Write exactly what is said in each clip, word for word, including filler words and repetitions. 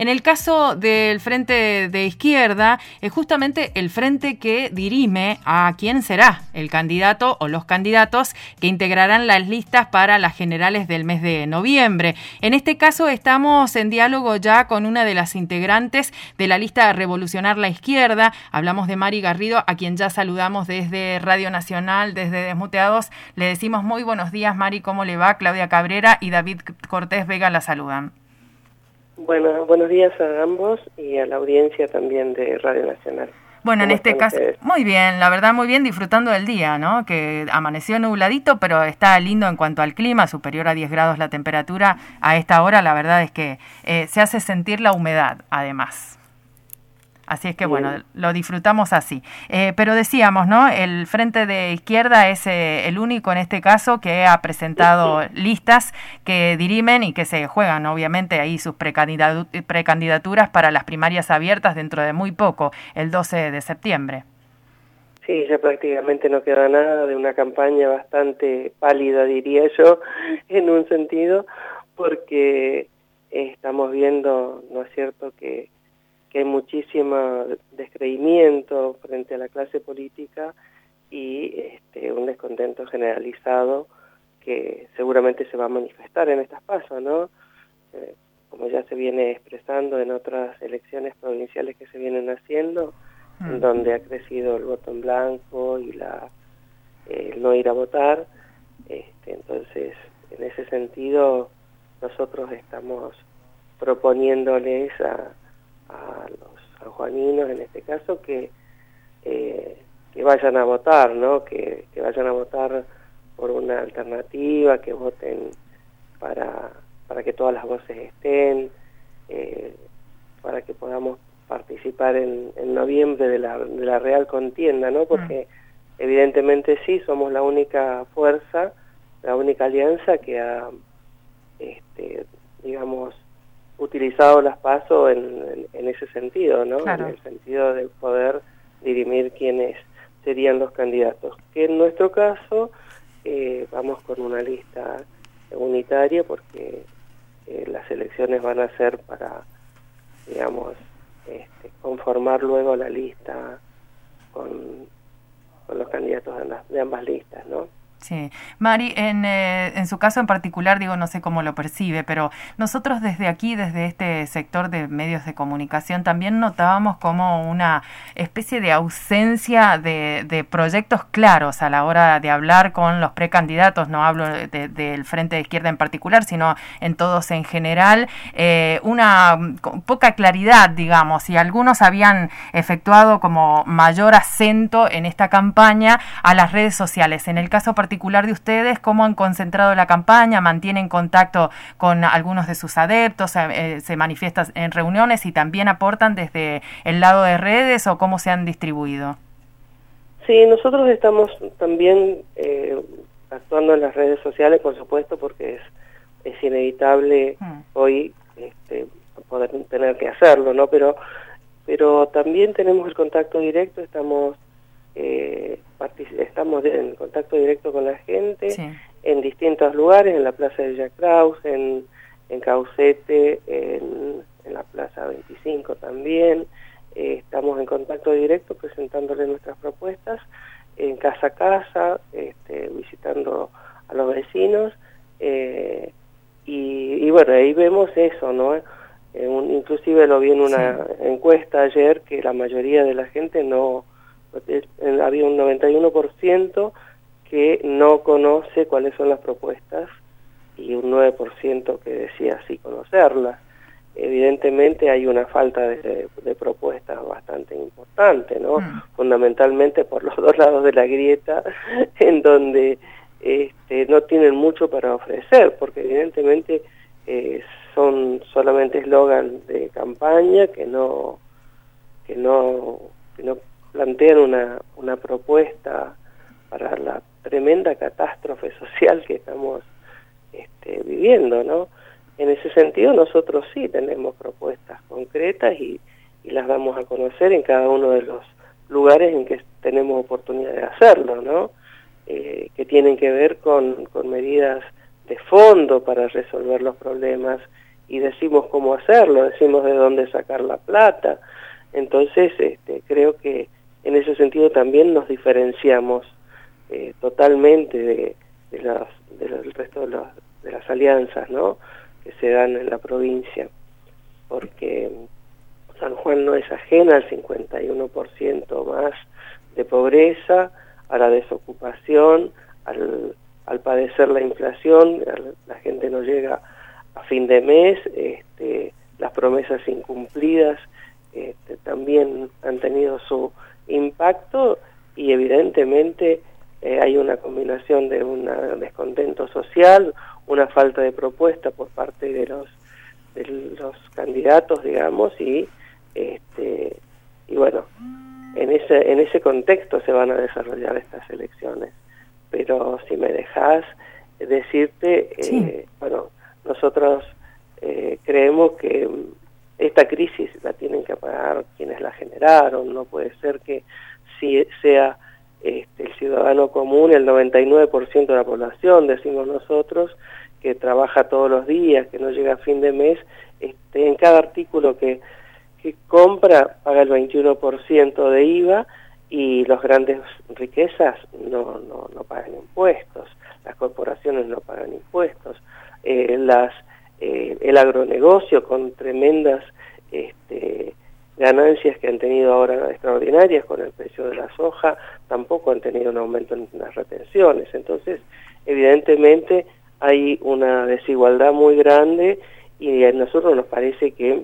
En el caso del Frente de Izquierda, es justamente el frente que dirime a quién será el candidato o los candidatos que integrarán las listas para las generales del mes de noviembre. En este caso estamos en diálogo ya con una de las integrantes de la lista Revolucionar la Izquierda. Hablamos de Mari Garrido, a quien ya saludamos desde Radio Nacional, desde Desmuteados. Le decimos muy buenos días, Mari, ¿cómo le va? Claudia Cabrera y David Cortés Vega la saludan. Bueno, buenos días a ambos y a la audiencia también de Radio Nacional. Bueno, en este caso, ustedes? Muy bien, la verdad muy bien, disfrutando del día, ¿no? Que amaneció nubladito, pero está lindo en cuanto al clima, superior a diez grados la temperatura. A esta hora la verdad es que eh, se hace sentir la humedad, además. Así es que, bien, bueno, lo disfrutamos así. Eh, pero decíamos, ¿no? El Frente de Izquierda es eh, el único en este caso que ha presentado listas que dirimen y que se juegan, obviamente, ahí sus precandidat- precandidaturas para las primarias abiertas dentro de muy poco, el doce de septiembre. Sí, ya prácticamente no queda nada de una campaña bastante pálida, diría yo, en un sentido, porque estamos viendo, ¿no es cierto?, que que hay muchísimo descreimiento frente a la clase política y este, un descontento generalizado que seguramente se va a manifestar en estas pasos, ¿no? Eh, como ya se viene expresando en otras elecciones provinciales que se vienen haciendo, mm. en donde ha crecido el voto en blanco y la eh, el no ir a votar. Este, entonces, en ese sentido, nosotros estamos proponiéndoles a a los sanjuaninos, en este caso, que eh, que vayan a votar, ¿no? Que, que vayan a votar por una alternativa, que voten para para que todas las voces estén, eh, para que podamos participar en, en noviembre de la, de la real contienda, ¿no? Porque mm. evidentemente sí, somos la única fuerza, la única alianza que ha, este, digamos, utilizado las PASO en, en, en ese sentido, ¿no? Claro. En el sentido de poder dirimir quiénes serían los candidatos. Que en nuestro caso eh, vamos con una lista unitaria porque eh, las elecciones van a ser para, digamos, este, conformar luego la lista con, con los candidatos de ambas, de ambas listas, ¿no? Sí. Mari, en, eh, en su caso en particular, digo, no sé cómo lo percibe, pero nosotros desde aquí, desde este sector de medios de comunicación, también notábamos como una especie de ausencia de, de proyectos claros a la hora de hablar con los precandidatos. No hablo de, de, del Frente de Izquierda en particular, sino en todos en general. Eh, una poca claridad, digamos, y algunos habían efectuado como mayor acento en esta campaña a las redes sociales. En el caso particular particular de ustedes, ¿cómo han concentrado la campaña? ¿Mantienen contacto con algunos de sus adeptos? Eh, ¿Se manifiestan en reuniones y también aportan desde el lado de redes o cómo se han distribuido? Sí, nosotros estamos también eh, actuando en las redes sociales, por supuesto, porque es, es inevitable hmm. hoy este, poder tener que hacerlo, ¿no? Pero, pero también tenemos el contacto directo, estamos Eh, estamos en contacto directo con la gente, sí, en distintos lugares, en la Plaza de Villa Kraus, en, en Caucete, en, en la Plaza veinticinco también. Eh, estamos en contacto directo presentándole nuestras propuestas en casa a casa, este, visitando a los vecinos, eh, y, y bueno, ahí vemos eso, ¿no? Eh, un, inclusive lo vi en una sí. encuesta ayer que la mayoría de la gente no había un noventa y uno por ciento que no conoce cuáles son las propuestas y un nueve por ciento que decía sí conocerlas. Evidentemente hay una falta de, de propuestas bastante importante, ¿no? Mm. Fundamentalmente por los dos lados de la grieta, en donde este, no tienen mucho para ofrecer, porque evidentemente eh, son solamente eslogan de campaña que no que no que no plantean una, una propuesta para la tremenda catástrofe social que estamos este, viviendo, ¿no? En ese sentido nosotros sí tenemos propuestas concretas y, y las damos a conocer en cada uno de los lugares en que tenemos oportunidad de hacerlo, ¿no? Eh, que tienen que ver con, con medidas de fondo para resolver los problemas y decimos cómo hacerlo, decimos de dónde sacar la plata. Entonces, este, creo que en ese sentido también nos diferenciamos eh, totalmente de, de las, de los, del resto de, los, de las alianzas, ¿no?, que se dan en la provincia, porque San Juan no es ajena al cincuenta y uno por ciento más de pobreza, a la desocupación, al, al padecer la inflación, la gente no llega a fin de mes, este, las promesas incumplidas este, también han tenido su impacto, y evidentemente eh, hay una combinación de un descontento social, una falta de propuesta por parte de los de los candidatos, digamos, y este y bueno, en ese en ese contexto se van a desarrollar estas elecciones. Pero si me dejas decirte, sí. eh, bueno, nosotros eh, creemos que esta crisis la tienen que pagar quienes la generaron. No puede ser que si sea este, el ciudadano común, el noventa y nueve por ciento de la población, decimos nosotros, que trabaja todos los días, que no llega a fin de mes, este, en cada artículo que, que compra paga el veintiuno por ciento de I V A, y las grandes riquezas no, no, no pagan impuestos, las corporaciones no pagan impuestos, eh, las eh, el agronegocio con tremendas este, ganancias que han tenido ahora extraordinarias con el precio de la soja, tampoco han tenido un aumento en las retenciones. Entonces, evidentemente hay una desigualdad muy grande, y a nosotros nos parece que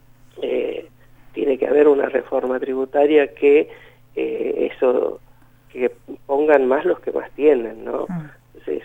eh, tiene que haber una reforma tributaria que eh, eso, que pongan más los que más tienen, ¿no? Entonces,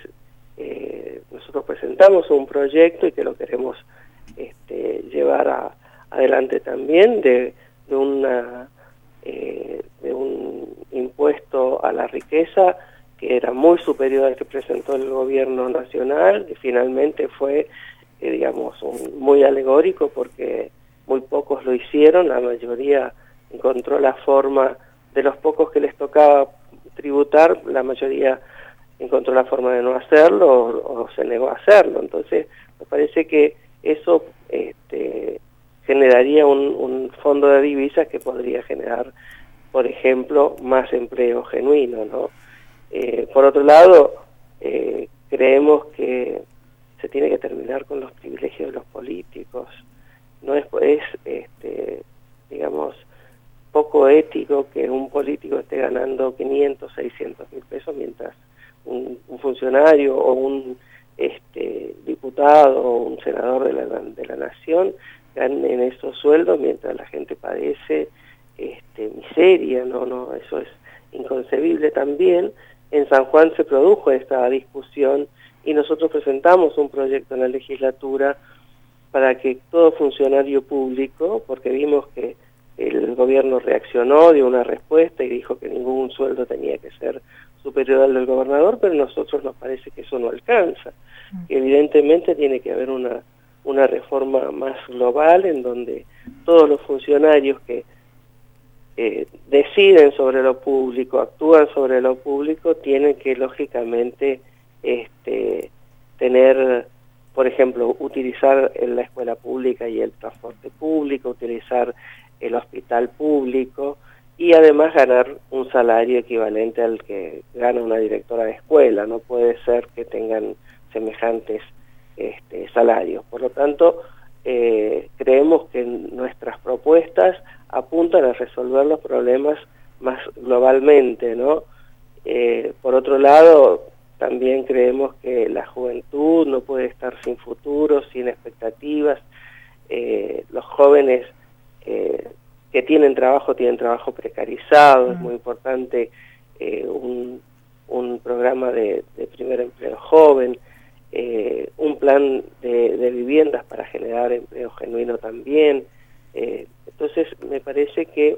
eh, nosotros presentamos un proyecto y que lo queremos este, llevar a, adelante también de, de una eh, de un impuesto a la riqueza que era muy superior al que presentó el gobierno nacional, que finalmente fue, eh, digamos, un, muy alegórico, porque muy pocos lo hicieron, la mayoría encontró la forma, de los pocos que les tocaba tributar, la mayoría encontró la forma de no hacerlo o, o se negó a hacerlo. Entonces, me parece que eso este, generaría un, un fondo de divisas que podría generar, por ejemplo, más empleo genuino, ¿no? Eh, por otro lado, eh, creemos que se tiene que terminar con los privilegios de los políticos. No es, es este, digamos, poco ético que un político esté ganando quinientos, seiscientos mil pesos, mientras un, un funcionario o un este, diputado o un senador de la, de la nación ganen esos sueldos, mientras la gente padece este, miseria. No, no, eso es inconcebible. También en San Juan se produjo esta discusión y nosotros presentamos un proyecto en la legislatura para que todo funcionario público, porque vimos que el gobierno reaccionó, dio una respuesta y dijo que ningún sueldo tenía que ser superior al del gobernador, pero a nosotros nos parece que eso no alcanza. Que evidentemente tiene que haber una, una reforma más global en donde todos los funcionarios que eh, deciden sobre lo público, actúan sobre lo público, tienen que lógicamente este, tener, por ejemplo, utilizar la escuela pública y el transporte público, utilizar el hospital público y además ganar un salario equivalente al que gana una directora de escuela. No puede ser que tengan semejantes este, salarios. Por lo tanto, eh, creemos que nuestras propuestas apuntan a resolver los problemas más globalmente, ¿no? Eh, por otro lado, también creemos que la juventud no puede estar sin futuro, sin expectativas. Eh, los jóvenes eh, que tienen trabajo, tienen trabajo precarizado. Mm. Es muy importante eh, un, un programa de, de primer empleo joven, eh, un plan de, de viviendas para generar empleo genuino también. Eh, entonces, me parece que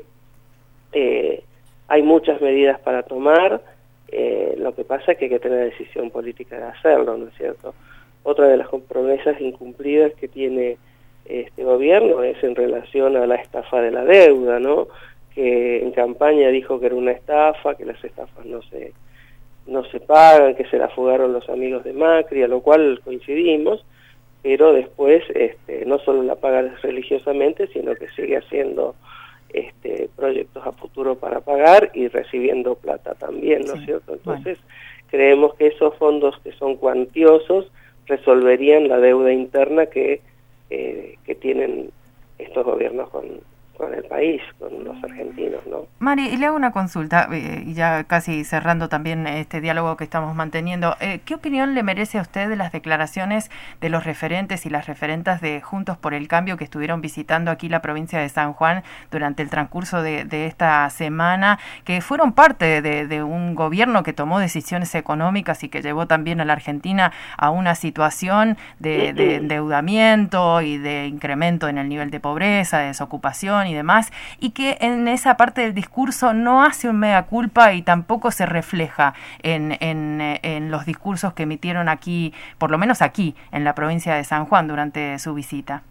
eh, hay muchas medidas para tomar. Eh, lo que pasa es que hay que tener decisión política de hacerlo, ¿no es cierto? Otra de las promesas incumplidas que tiene este gobierno es en relación a la estafa de la deuda, ¿no? Que en campaña dijo que era una estafa, que las estafas no se no se pagan, que se la fugaron los amigos de Macri, a lo cual coincidimos, pero después este, no solo la paga religiosamente, sino que sigue haciendo este, proyectos a futuro para pagar y recibiendo plata también, ¿no es sí, cierto? Entonces, bueno, creemos que esos fondos que son cuantiosos resolverían la deuda interna que, eh, que tienen estos gobiernos con, con el país, con los argentinos, ¿no? Mari, y le hago una consulta, eh, y ya casi cerrando también este diálogo que estamos manteniendo. Eh, ¿Qué opinión le merece a usted de las declaraciones de los referentes y las referentas de Juntos por el Cambio que estuvieron visitando aquí la provincia de San Juan durante el transcurso de, de esta semana, que fueron parte de, de un gobierno que tomó decisiones económicas y que llevó también a la Argentina a una situación de, de endeudamiento y de incremento en el nivel de pobreza, de desocupación y demás, y que en esa parte del discurso no hace un mea culpa y tampoco se refleja en, en, en los discursos que emitieron aquí, por lo menos aquí, en la provincia de San Juan durante su visita?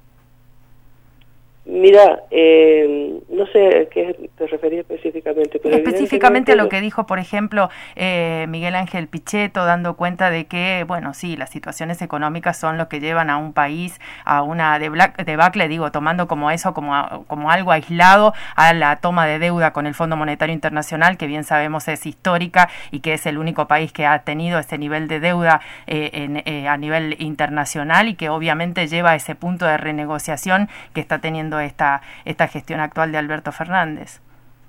Mira, eh, no sé a qué te refería específicamente. Pero específicamente a lo que dijo, por ejemplo, eh, Miguel Ángel Pichetto, dando cuenta de que, bueno, sí, las situaciones económicas son lo que llevan a un país a una debacle, digo, tomando como eso, como, como algo aislado a la toma de deuda con el Fondo Monetario Internacional, que bien sabemos es histórica y que es el único país que ha tenido ese nivel de deuda eh, en, eh, a nivel internacional y que obviamente lleva a ese punto de renegociación que está teniendo esta, esta gestión actual de Alberto Fernández.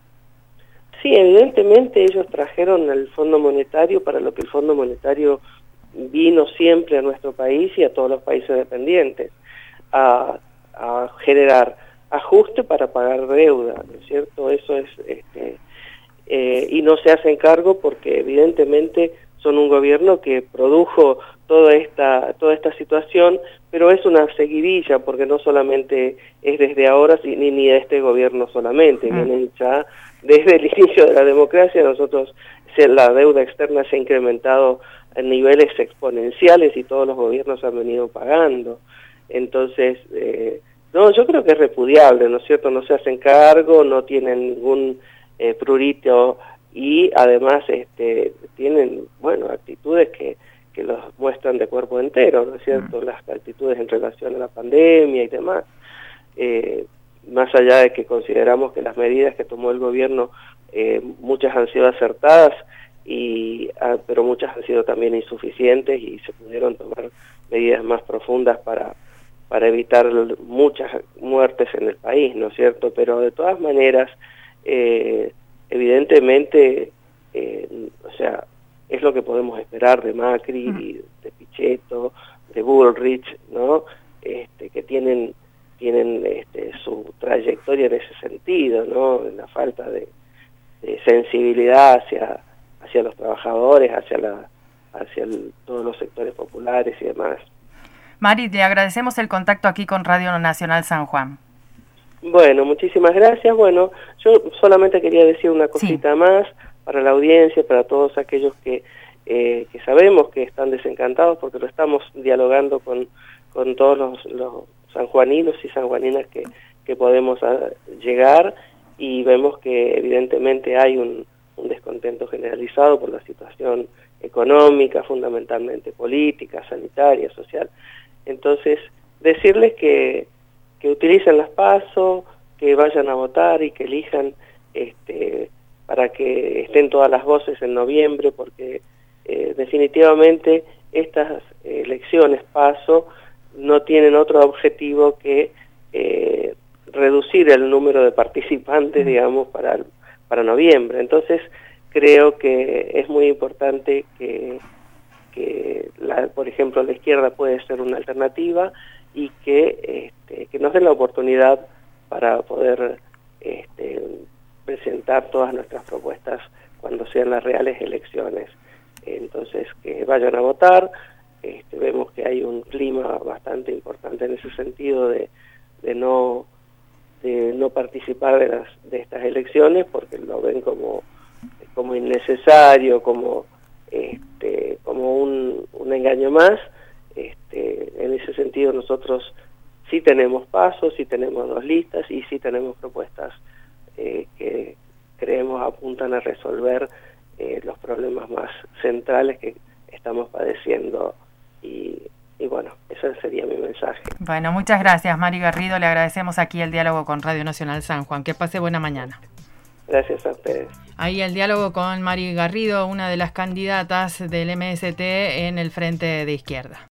Sí, evidentemente ellos trajeron al Fondo Monetario para lo que el Fondo Monetario vino siempre a nuestro país y a todos los países dependientes, a, a generar ajuste para pagar deuda, ¿no es cierto? Eso es, este, eh, y no se hacen cargo porque evidentemente son un gobierno que produjo toda esta toda esta situación, pero es una seguidilla porque no solamente es desde ahora ni, ni de este gobierno solamente, mm. viene ya desde el inicio de la democracia. Nosotros la deuda externa se ha incrementado en niveles exponenciales y todos los gobiernos han venido pagando. Entonces, eh, no, yo creo que es repudiable, ¿no es cierto? No se hacen cargo, no tienen ningún eh, prurito y además este, tienen, bueno, actitudes que, que los muestran de cuerpo entero, ¿no es cierto? Mm. Las actitudes en relación a la pandemia y demás. Eh, más allá de que consideramos que las medidas que tomó el gobierno, eh, muchas han sido acertadas, y ah, pero muchas han sido también insuficientes y se pudieron tomar medidas más profundas para, para evitar muchas muertes en el país, ¿no es cierto? Pero de todas maneras, eh, evidentemente, eh, o sea, es lo que podemos esperar de Macri, mm. y de Pichetto, de Bullrich, ¿no? Este, que tienen tienen este, su trayectoria en ese sentido, ¿no? En la falta de, de sensibilidad hacia hacia los trabajadores, hacia la hacia el, todos los sectores populares y demás. Mari, le agradecemos el contacto aquí con Radio Nacional San Juan. Bueno, muchísimas gracias. Bueno, yo solamente quería decir una cosita sí. más para la audiencia, para todos aquellos que, eh, que sabemos que están desencantados, porque lo estamos dialogando con, con todos los, los sanjuaninos y sanjuaninas que, que podemos a, llegar, y vemos que evidentemente hay un, un descontento generalizado por la situación económica, fundamentalmente política, sanitaria, social. Entonces, decirles que, que utilicen las PASO, que vayan a votar y que elijan este, para que estén todas las voces en noviembre, porque eh, definitivamente estas elecciones PASO no tienen otro objetivo que eh, reducir el número de participantes, digamos, para, para noviembre. Entonces, creo que es muy importante que, que la, por ejemplo, la izquierda puede ser una alternativa y que, este, que nos den la oportunidad para poder este, presentar todas nuestras propuestas cuando sean las reales elecciones. Entonces, que vayan a votar. Este, vemos que hay un clima bastante importante en ese sentido de, de no de no participar de las de estas elecciones porque lo ven como como innecesario, como este como un, un engaño más. Este, en ese sentido nosotros sí tenemos pasos, sí tenemos dos listas y sí tenemos propuestas eh, que creemos apuntan a resolver eh, los problemas más centrales que estamos padeciendo y y bueno, ese sería mi mensaje. Bueno, muchas gracias, Mari Garrido. Le agradecemos aquí el diálogo con Radio Nacional San Juan. Que pase buena mañana. Gracias a ustedes. Ahí el diálogo con Mari Garrido, una de las candidatas del M S T en el Frente de Izquierda.